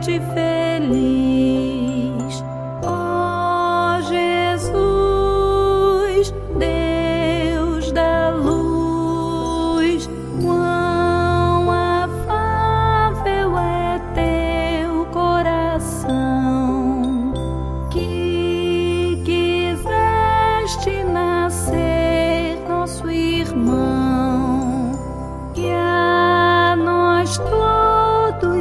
ver-te feliz. Ó Jesus, Deus da luz, quão afável é teu coração, que quiseste nascer nosso irmão, e a nós todos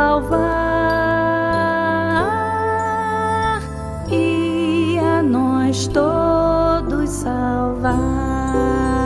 salvar, e a nós todos salvar.